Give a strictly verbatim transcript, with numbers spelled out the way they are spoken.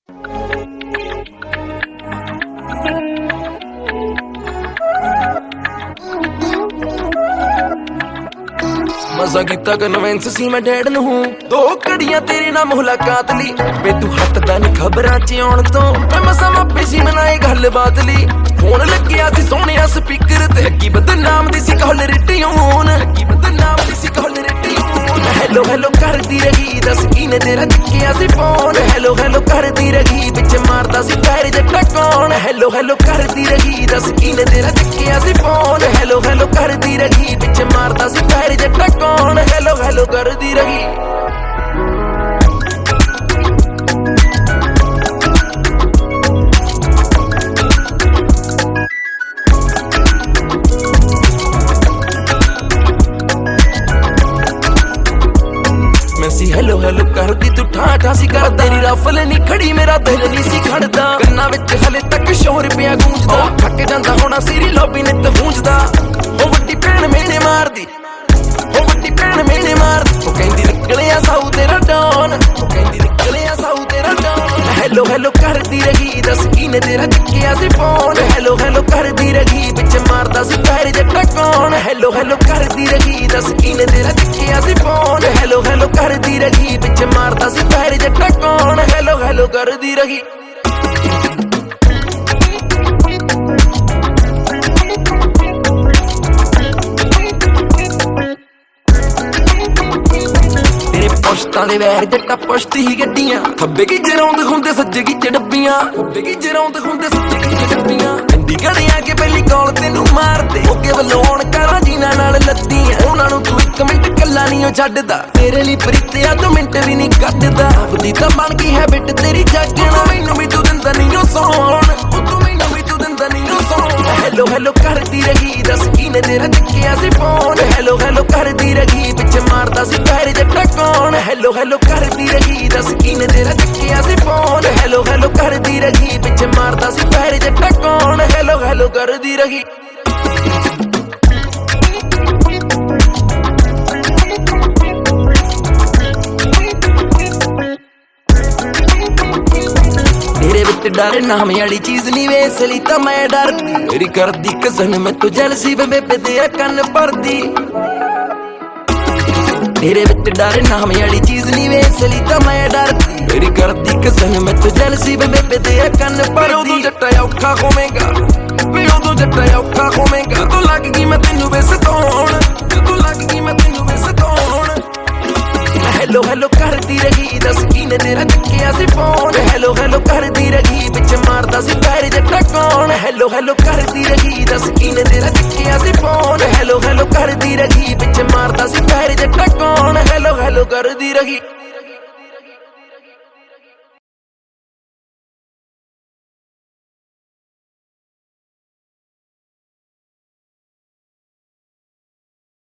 मजा कीता कन्वेंस सी मैं डैड नूं दो घड़ियां तेरे नाल मुलाकात ली वे तू हटदा नहीं खबरां च आउण तो मैं मसा मापे सी मनाए गल बात ली फोन लग्गिया सी सोहणिया स्पीकर ते लगी बदनाम दी सी कॉल रिट्यून लगी बदनाम दी सी कॉल रिट्यून हेलो हेलो करदी रही दस कीने तेरा चुक्किया सी फोन हेलो हेलो करदी रही पिछ मारदा सी पैर जट्टा कौन हेलो हेलो करदी रही दस कीने तेरा चुक्किया सी फोन हेलो हेलो करदी रही पिछ मारदा सी पैर जट्टा कौन हेलो हेलो करदी रही हेलो हेलो करदी तू ठाठा सी कर तेरी रफल नहीं खड़ी मेरा दिल नहीं सी खड़दा कन्ना विच हले तक शोर पिया गूंजदा थक जांदा होना सिरी लॉबी ने ते गूंजदा ओ वड्डी भैन मेने मारदी ओ वड्डी भैन मेने मारदी ओ कहंदी निकलिया साऊ तेरा डॉन ओ कहंदी निकलिया साऊ तेरा डॉन हेलो हेलो करदी रही दस कीने तेरा चुक्किया सी फोन हेलो हेलो करदी रही पिछ मारदा सी पैर जट्टा कौन हेलो हेलो करदी रही दस कीने तेरा चुक्किया सी फोन हेलो हेलो करदी रही पिछ मारदा सी पैर जट्टा कौन हेलो हेलो करदी रही पुश्तां दे वैर जट्टा पुश्ती ही गड्डियां खब्बे की जरौंद हुंदे सज्जे की डब्बियां खब्बे की जरौंद हुंदे सज्जे की डब्बियां हिंदी घड़ियां के पहली कॉल तेनू मारदे ओके वलोण करा जीना नाल लद्दियां उन्हां नूं तू एक मिंट कल्ला नहीं ओ छड्डदा तेरे लई प्रीतिया तू मिंट भी नहीं कड्डदा आपदी तां बन गई हैबिट तेरी जागण मैनू भी तू दिंदा नहीं ओ सौण तू मैनू भी तू दिंदा नहीं ओ सौण हेलो हेलो करदी रही दस कीने तेरा चुक्किया सी फोन हेलो हेलो करदी रही पिछ मारदा सी पैर जट्टा कौन हेलो हेलो करदी रही दस कीने तेरा चुक्किया सी फोन हेलो हेलो करदी रही पिछ मारदा सी पैर जट्टा कौन हेलो हेलो करदी रही तेरे विच डर नाम वाली चीज नहीं वे इसलिए तां मैं डरदी मेरी करदी कसन मैं तो जलसी वे बेबे दे कन भरदी तेरे विच डर नाम वाली चीज नहीं वे इसलिए तां मैं डरदी मेरी करदी कसन मैं तो जलसी वे बेबे दे कन भरदी उदों जट्टा औखा होवेगा वे उदों जट्टा औखा होवेगा तू लग गई मैं तैनू वे सताउण तू लग गई मैं तैनू वे सताउण हेलो हेलो करदी रही दस कीने तेरा चुक्किया सी फोन हेलो हेलो करदी रही पिछ मारदा सी पैर जट्टा कौन हेलो हेलो करदी रही दस कीने तेरा चुक्किया सी फोन हेलो हेलो करदी रही पिछ मारदा सी पैर जट्टा कौन हेलो हेलो करदी रही